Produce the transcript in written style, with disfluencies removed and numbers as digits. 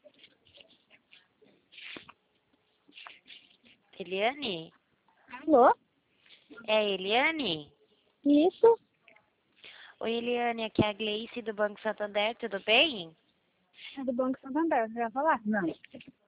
Eliane? Alô? É a Eliane? Isso? Oi, Eliane, aqui é a Gleice do Banco Santander, tudo bem? É do Banco Santander, você vai falar? Não.